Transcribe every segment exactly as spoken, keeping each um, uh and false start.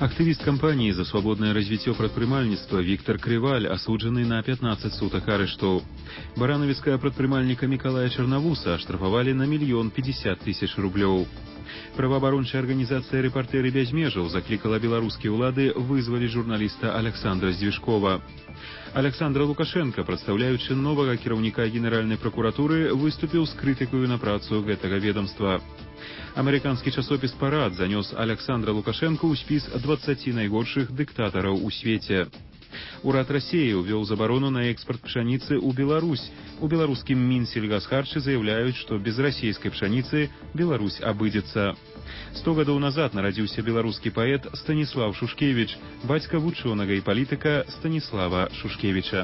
Актывіст кампаніі за свабоднае развіццё прадпрымальніцтва Віктор Крываль асуджаны на пятнаццаць сутак арышту. Баранавіцкага прадпрымальніка Мікалая Чарнавуса аштрафавалі на мільён пятьдесят тысяч рублёў. Праваабарончая арганізацыя «Рэпартэры без межаў» заклікала беларускія ўлады вызваліць журналіста Александра Здвижкова. Александр Лукашенко, прадстаўляючы новага кіраўніка Генеральнай пракуратуры, выступіў з крытыкаю на працу гэтага ведомства. Амерыканскі часопіс «Парад» занёс Александра Лукашенко ў спіс дваццаці найгоршых дыктатараў у свеце. Урад Расіі ўвёў забарону на экспарт пшаніцы ў Беларусь. У беларускім Мінсельгасхарчы заяўляюць, што без расійскай пшаніцы Беларусь абыдзецца. Сто гадоў назад нарадзіўся беларускі паэт Станіслав Шушкевіч, бацька вучонага і палітыка Станіслава Шушкевіча.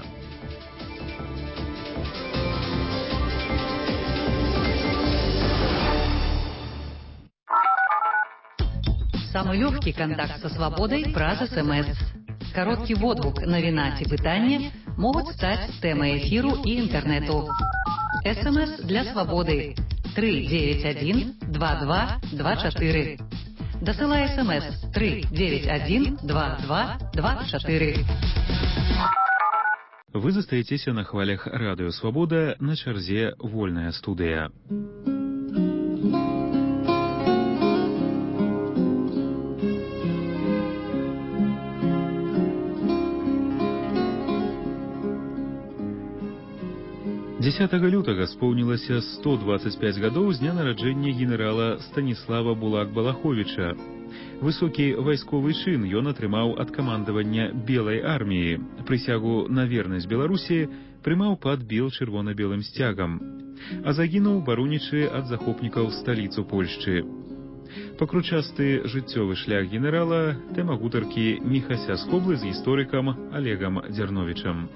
Самый легкий контакт со свободой праз СМС. Короткий водгук, новина ці пытанне могут стать темой эфиру и интернету. СМС для свободы три девять один два два два четыре. Досылай СМС три девять один два два два четыре. Вы застаецеся на хвалях радыё «Свабода», на чарзе «Вольная студыя». дзесятага лютага споўнілася сто дваццаць пяць гадоў з дня нараджэння генерала Станіслава Булак-Балаховіча. Высокі вайсковы чын ён атрымаў ад камандавання Белай арміі. Прысягу на вернасць Беларусі прымаў пад бел-чырвона-белым сцягам, а загінуў, баронячы ад захопнікаў сталіцу Польшчы. Пакручасты жыццёвы шлях генерала — тэма гутаркі Міхася Скоблы з гісторыкам Олегам Дзярновічам.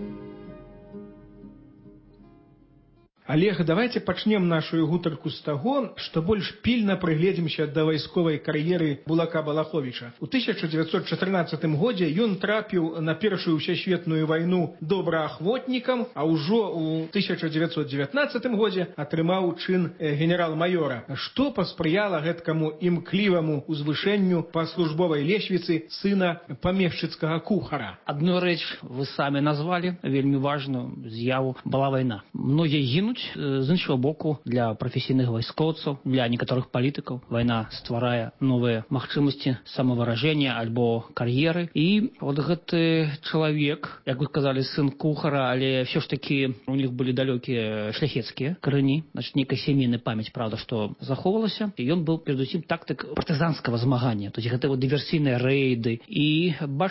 Олег, давайте пачнем нашу гутарку з таго, што больш пільна прыгледзімся да вайсковай кар'еры Булака Балаховіча. У тысяча дзевяцьсот чатырнаццатым годзе ён трапіў на першую ўсесветную вайну добраахвотнікам, а ўжо ў тысяча дзевяцьсот дзевятнаццатым годзе атрымаў чын генерал-маёра, што паспрыяла гэткаму імкліваму узвышэнню па службовай лесвіцы сына памешчыцкага кухара. Одну рэч вы самі назвалі, вельмі важную з'яву, была вайна. Многія гінуць. З іншого боку, для прафесійных вайскоўцаў, для некаторых палітыкаў вайна стварае новыя магчымасці самавыражэння альбо кар'еры. І вот гэты чалавек, як вы сказалі, сын кухара, але все ж таки у них былі далёкія шляхецкія карані, значит, нейкая сямейная памяць, правда, што захоўвалася. І ён быў перадусім тактык партызанскага змагання, то есть гэта вот дыверсійныя рэйды. І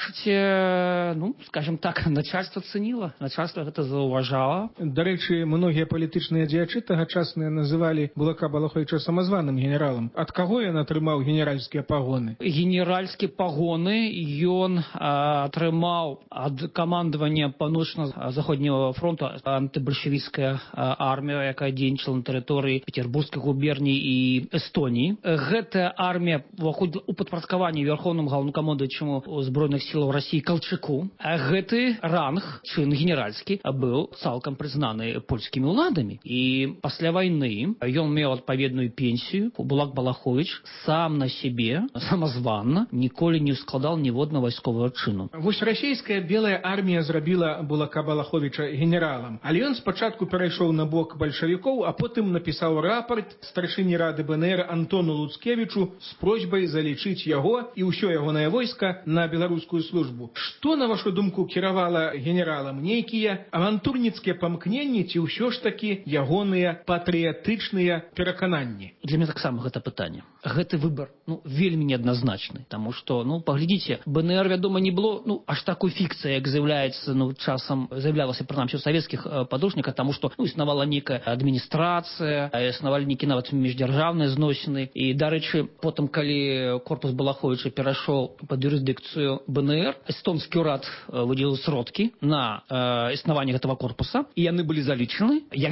бачыце, ну, скажем так, начальство цэніла, начальство гэта заўважала. Дарэчы, многія палітыкі палітычныя дзеячы тагачасныя называлі Булака Балаховіча самазваным генералам. Ад каго ён атрымаў генеральскія пагоны? Генеральскія пагоны ён а, атрымаў ад камандавання паўночна-заходняга фронту антыбальшавіцкая армія, якая дзейнічала на тэрыторыі Петербургскай губерні і Эстоніі. Гэтая армія ўваходзіла ў падпарадкаванне вярхоўнаму галоўнакамандуючаму збройных сілаў Расіі Калчыку. А гэты ранг, чын генеральскі, быў цалкам прызнаны польскімі ўладамі. І пасля вайны ён меў адпаведную пенсію. Булак Балаховіч сам на сябе, самазванна, ніколі не складаў ніводнага вайсковага чыну. Вось расійская белая армія зрабіла Булака Балаховіча генералам. Але ён спачатку перайшоў на бок бальшавікоў, а потым напісаў рапарт старшыні рады БНР Антону Луцкевічу з просьбай залічыць яго і ўсё ягонае войска на беларускую службу. Што, на вашу думку, кіравала генералам? Нейкія авантурніцкія памкненні ці ўсё ж такі ягоныя патрыятычныя перакананні? Для мяне таксама гэта пытанне. Гэты выбар, ну, вельмі неадназначны, таму што, ну, паглядзіце, БНР, вядома, не было, ну, аж такой фікцыі, як з'яўляецца, ну, часам з'яўлялася, прынамсі, у савецкіх э, падручніках, таму што, ну, існавала нейкая адміністрацыя, існавалі нейкія нават міждзяржаўныя зносіны. І, дарэчы, потым, калі корпус Балаховіча перайшоў пад юрысдыкцыю БНР, эстонскі ўрад выдзеліў сродкі на э, існаванне гэтага корпуса, і яны былі залічаны як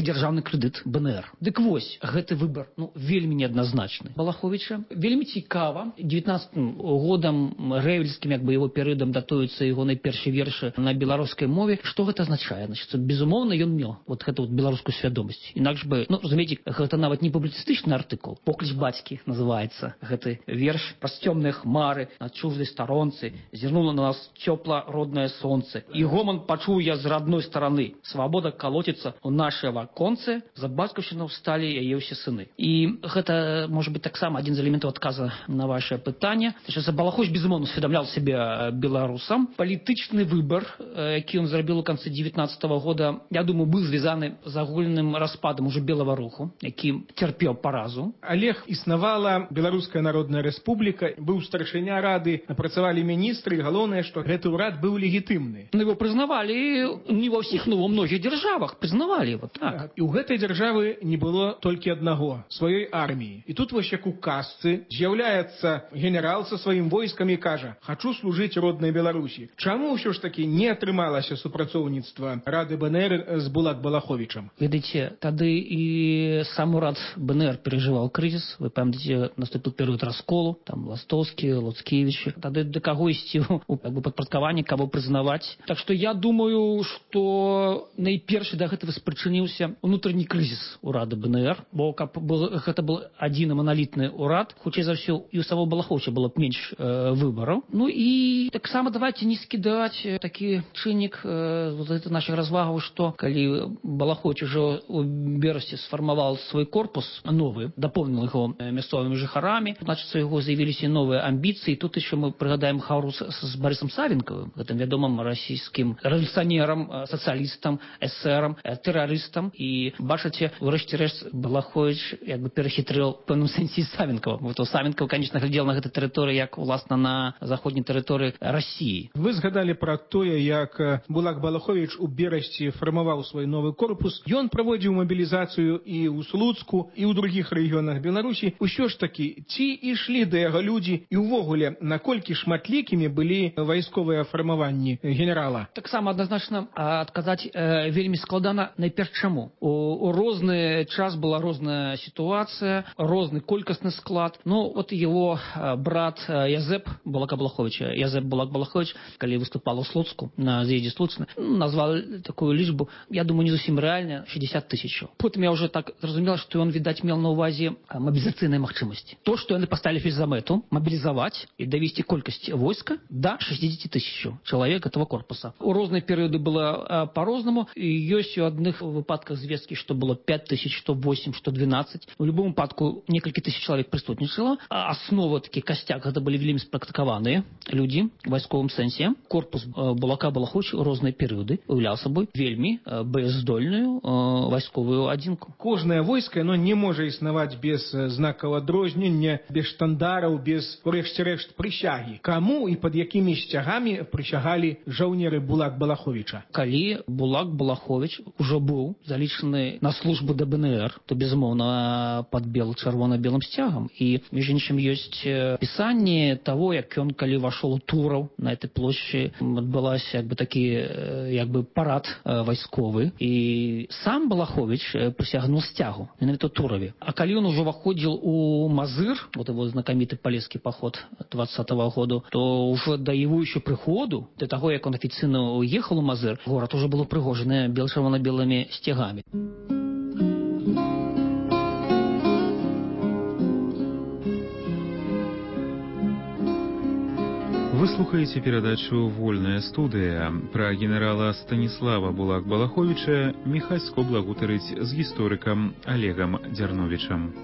дзяржаўны крэдыт БНР. Дык вось, гэты выбар, ну, вельмі неадназначны. Балаховіча вельмі цікава. девятнадцатым годам рэвельскім, як бы, яго перыядам датуюцца яго найпершыя вершы на беларускай мове. Што гэта азначае? Значит, безумоўна, ён меў вот гэту вот беларускую свядомасць. Інакш бы, ну, разумееце, гэта нават не публіцыстычны артыкул. «Покліч бацькі» называецца гэты верш. Праз цёмныя хмары над чуждай старонцы зірнула на нас цёпла роднае сонце. І гоман пачуў я з родной стараны. Свабода калоціцца ў нашыя ваконцы, за бацькаўшчыну сталі яе ўсе сыны. І гэта, можа быць, таксама адзін з элементаў адказа на ваше пытанне. Балаховіч, безумоўна, усведамляў сябе беларусам. Палітычны выбар, які ён зрабіў у канцы дзевятнаццатага года, я думаю, быў звязаны з агульным распадам уже белага руху, які цярпеў паразу. Олег, існавала Беларуская народная рэспубліка, быў старшыня рады, працавалі міністры, галоўнае, што гэты ўрад быў легітымны. Ну, его прызнавалі не ва ўсіх, ну, ва многіх дзяржавах прызнавалі. Вот так. І ў гэтай дзяржавы не было толькі аднаго, сваёй арміі. І тут вось як у казцы з'яўляецца генерал са сваім войскам і кажа: «Хачу служыць роднай Беларусі». Чаму ўсё ж такі не атрымалася супрацоўніцтва рады БНР з Булак Балаховічам? Ведаеце, тады і сам урад БНР переживаў крызіс. Вы памятаеце, наступіў перыяд расколу, там Ластовскі, Луцкевіч. Тады да каго ісці у как бы падпарадкаванне, каго прызнаваць. Так што я думаю, што найперш да гэтага спрычыніўся унутрэнні крызіс урада БНР, бо каб гэта быў адзіны маналітны урад, хутчэй за ўсё і у самого Балаховіча было б менш э, выбараў. Ну і таксама давайте не скідаць такі чыннік э, вот это наших развагаў, што калі Балаховіч ужо у берасці сфармаваў свой корпус новы, дапоўніў яго мясцовымі жыхарамі, значыць, у яго з'явіліся новыя амбіцыі. Тут яшчэ мы прыгадаем хаурус з Барысам Савенкавым, гэтым вядомым расійскім рэвалюцыянерам, сацыялістам, эсэрам, тэрарыстам. І бачыце, урэшце рэшт Балаховіч як бы перахітрыў в пэўным сэнсе Савенкава. Вот у Савенкава, конечно, глядзел на гэтай тэрыторыі як, уласна, на заходняй тэрыторыі Расіі. Вы згадалі пра тое, як Булак Балаховіч у берасці фармаваў свой новы корпус. Ён праводзіў мабілізацыю і ў Слуцку, і ў другіх рэгіёнах Беларусі. Усё ж такі, ці ішлі да яго людзі, і ўвогуле, наколькі шматлікімі былі вайсковыя фармаванні генерала? Таксама адназначна адказаць э, вельмі складана. Найперш чаму? У, у розны час была розная сітуацыя, розны колькасны склад. Ну, от его э, брат э, Язэп Булака Балаховича, Язэп Булак Балахович, калі выступал у Слуцку, на з'ездзе Слуцна, ну, назвал такую лічбу, я думаю, не зусім рэальна, шестьдесят тысяч. Потым я уже так зразумела, што ён, відаць, меў на ўвазе мабілізацыйныя магчымасці. То, што яны паставілі за мэту мабілізаваць і давесці колькасць войска до шестьдесят тысяч чалавек этого корпуса. У розныя перыяды было по-рознаму. І ёсць у адных выпадках звесткі, што было пять тысяч, што восемь, што двенадцать. У любом выпадку некалькі тысяч чалавек прысутнічала. А аснова, такі касцяк, гэта былі вельмі спрактыкаваныя людзі в вайсковым сэнсе. Корпус Булака Балаховіча у розныя перыяды уяўляў сабой вельмі баяздольную вайсковую адзінку. Кожнае войска, оно не можа існаваць без знакаў адрознення, без штандараў, без, урэшце рэшт, прысягі. Каму і пад якімі сцягамі прысягалі жаўнеры Булак Балаховіча? Калі Булак Балахович ужо быў залічаны на службу да БНР, то, безумоўна, пад бел-чырвона-белым сцягам. І, між іншым, ёсць пісанне таго, як ён, калі вошел у Тураў, на этой площади адбылася як бы такі як бы парад вайсковы. І сам Балахович прысягнуў сцягу менавіта ў Тураве. А калі ён ужо выходзіў у Мазыр, вот его знакаміты палескі паход двадцатого года, то уже до его еще приходу, до того, як он офіцыйна уехал у Мазыр, город уже был упрыгожаны бел-чырвона-белымі сцягамі. Вы слухаете передачу «Вольная студия». Про генерала Станислава Булак Балаховича Михасько благутарыць з гісторыкам Олегом Дзярновічам.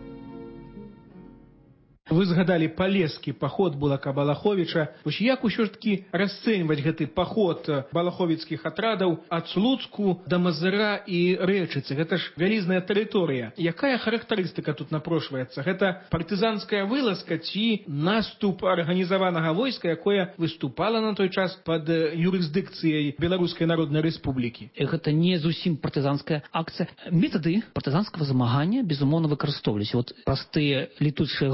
Вы згадалі палескі паход Булака Балаховіча. Вось як усё ж такі расцэньваць гэты паход балаховіцкіх атрадаў ад Слуцку да Мазыра і Рэчыцы? Гэта ж вялізная тэрыторыя. Якая характарыстыка тут напрошваецца? Гэта партызанская вылазка ці наступ арганізаванага войска, якое выступала на той час пад юрысдыкцыяй Беларускай Народнай Рэспублікі? Гэта не зусім партызанская акцыя. Метады партызанскага змагання, безумоўна, выкарыстоўваліся. Вот простыя летучыя групы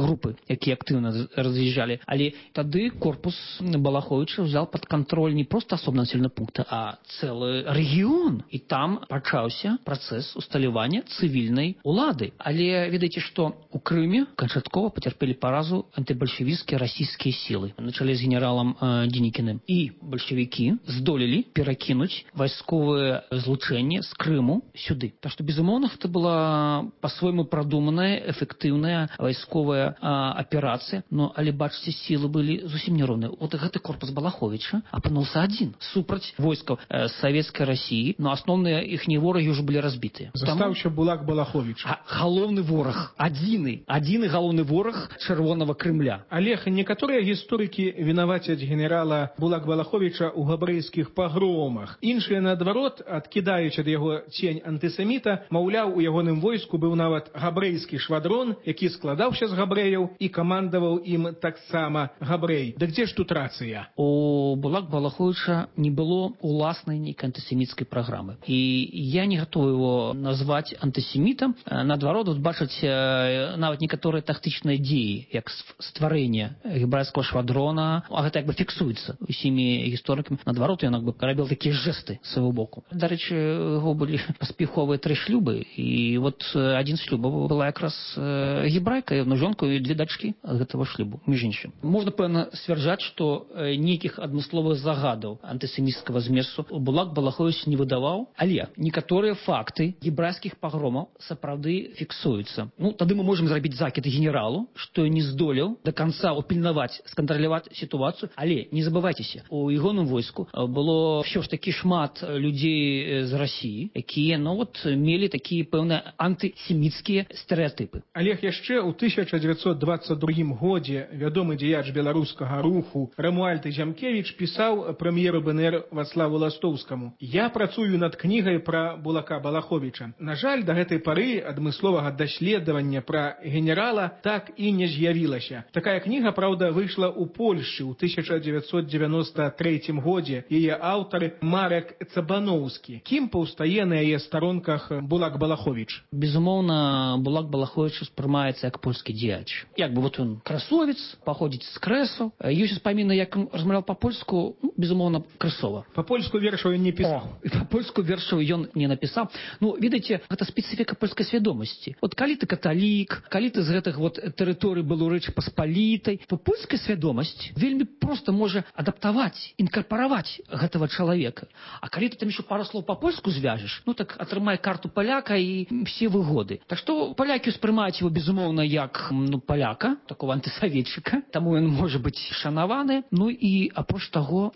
якія актыўна раз'язджалі. Але тады корпус Балаховіча взял под контроль не просто асобны населены пункт, а цэлы рэгіён. І там пачаўся працэс усталявання цывільнай улады. Але ведаеце, што у Крыме канчаткова пацярпелі паразу антыбальшавіцкія расійскія сілы на чале з генералам э, Денікіным. І бальшавікі здолелі перакінуць вайсковае злучэнне з Крыму сюды. Так што, безумоўна, гэта была па-свойму прадуманая, эфектыўная вайсковая а, аперацыя, но, але, бачыце, сілы былі зусім няроўныя. Вот гэты корпус Балаховіча апынуўся адзін супраць войскаў э, савецкай Расіі, но асноўныя іхнія ворагі ўжо былі разбітыя. Застаўся Булак Балаховіч. А, галоўны вораг, адзіны, адзіны галоўны вораг Чырвонага Крымля. Олег, некаторыя гісторыкі вінавацяць генерала Булак Балаховіча ў габрэйскіх пагромах. Іншыя, наадварот, адкідаюць ад яго цень антысеміта, маўляў, у ягоным войску быў нават габрэйскі швадрон, які складаўся з габрэяў і камандаваў ім таксама габрэй. Да дзе ж тут рацыя? У Булак Балаховіча не было уласнай нейкай антысеміцкай праграмы. І я не гатовы его назваць антысемітам. Наадварот, вот бачаць нават некаторыя тактычныя дзеі, як стварэнне гебрайскага швадрона, а гэта як бы фіксуецца усімі гісторыкамі. Наадварот, ён як бы рабіў такія жэсты з свайго боку. Дарэчы, яго былі паспяховыя тры шлюбы, і вот адзін з шлюбаў была якраз гебрайка, одну жонку і две дачкі ад гэтага шлюбу, між іншым. Можна, пэўна, сцвярджаць, што нейкіх адмысловых загадаў антысеміцкага зместу Булак Балаховіч не выдаваў, але некаторыя факты гебрайскіх пагромаў сапраўды фіксуюцца. Ну, тады мы можам зрабіць закід генералу, што не здолеў до конца упільнаваць, скантраляваць сітуацыю, але не забывайцеся, у ягоным войску было ўсё ж такі шмат людзей з Расіі, якія, ну, вот, мелі такія пэўныя антысеміцкія стэрэатыпы. Олег, яшчэ ў тысяча дзевяцьсот дваццаць другім годзе вядомы дзеяч беларускага руху Рамуальд Зямкевіч пісаў прэм'еру БНР Вацлаву Ластоўскаму: «Я працую над кнігай пра Булака Балаховіча. На жаль, да гэтай пары адмысловага даследавання пра генерала так і не з'явілася. Такая кніга, праўда, выйшла ў Польшчы ў тысяча дзевяцьсот дзевяноста трэцім годзе. Яе аўтар Марек Цабаноўскі. Кім паўстае на яе старонках Булак Балаховіч? Безумоўна, Булак Балаховіч успрымаецца як польскі дзеяч. Як бы вот он красовец, паходзіць з Крэсу. Ёсць успаміны, як ён размаўляў па-польску, ну, безумоўна, красова. Па-польску вершаў ён не пісаў. О, па-польску вершаў ён не напісаў. Ну, ведаеце, гэта спецыфіка польскай свядомасці. Вот калі ты каталік, калі ты з гэтых вот тэрыторый был у Рэчы Паспалітай, то польская свядомасць вельмі проста можа адаптаваць, інкарпараваць гэтага чалавека. А калі ты там еще пару слоў па-польску звяжешь, ну так атрымай карту паляка і все выгоды. Так што палякі ўспрымаюць его, безумоўна, як, ну, паляка, такого антысаветчыка, таму ён можа быць шанаваны. Ну і апроч таго,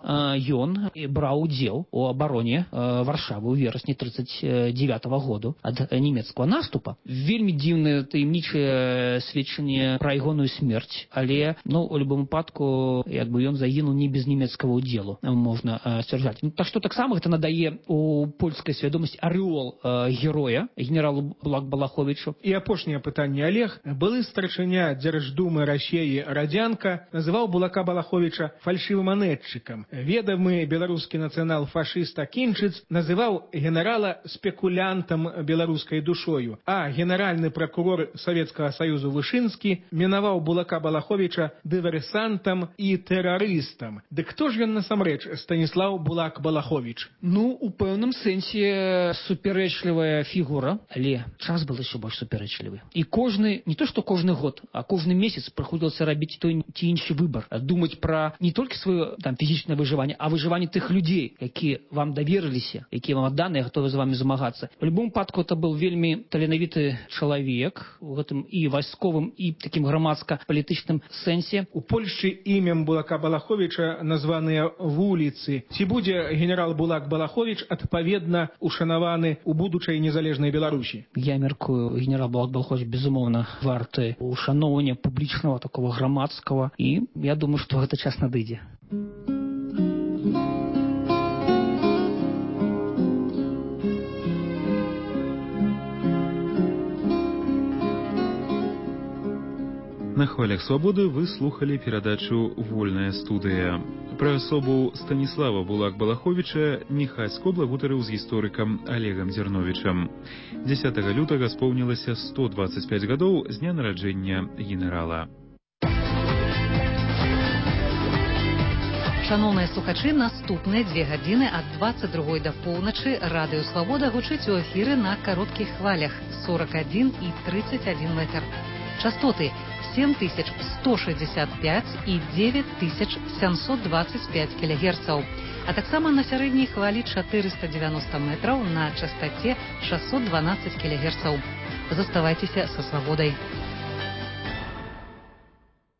ён браў удзел у абароне Варшавы ў верасні тридцать девятого году ад нямецкага наступа. Вельмі дзіўнае таямнічае сведчанне пра ягоную смерць, але, ну, у любым выпадку, як бы ён загінуў не без нямецкага удзелу, можна сцвярджаць. Ну, так што таксама гэта надае у польскай свядомасці арэол э, героя, генералу Булак Балаховічу. І апошняе пытанне, Олег. Былы старшыня Дзярждумы Расіі Радзянка называў Булака Балаховіча фальшывыманетчыкам. Ведамы беларускі нацыянал-фашыст Акінчыц называў генерала спекулянтам беларускай душою, а генеральны пракурор Савецкага Саюзу Вышынскі мінаваў Булака Балаховіча дыверсантам і тэрарыстам. Дык хто ж ён насамрэч, Станіслаў Булак Балаховіч? Ну, у пэўным сэнсе супярэчлівая фігура, але час был яшчэ больш супярэчлівы. І кожны, не то што кожны год, а кожны месяц прыходзілася рабіць той ці іншы выбар, думаць пра не толькі сваё там фізічнае выжыванне, а выжыванне тых людзей, якія вам даверыліся, якія вам адданыя, гатовы з вамі змагацца. У любым выпадку это быў вельмі таленавіты чалавек у гэтым і вайсковым, і такім грамадска-палітычным сэнсе. У Польшчы імем Булака Балаховіча названыя вуліцы. Ці будзе генерал Булак Балаховіч адпаведна ушанаваны у будучай незалежнай Беларусі? Я мяркую, генерал Булак Балаховіч, безумоўна, варты ушаноўвання публічнага, такого грамадскага, і я думаю, што гэта час надыдзе. На хвалях свабоды вы слухали перадачу «Вольная студыя». Пра асобу Станіслава Булак Балаховіча Міхась Коблавутарыў з гісторыкам Олегам Зерновічам. дзесятага лютага споўнілася сто дваццаць пяць гадоў з дня нараджэння генерала. Шановныя слухачы, наступныя дзве гадзіны ад дваццаць другой да поўначы радыё Свабода гучыць у эфіры на кароткіх хвалях сорок один і тридцать один метр. Частоты семь тысяч сто шестьдесят пять и девять тысяч семьсот двадцать пять килогерцаў, а таксама на сярэдняй хвалі четыреста девяносто метраў на частоте шестьсот двенадцать килогерцаў. Заставайцеся са Свабодай.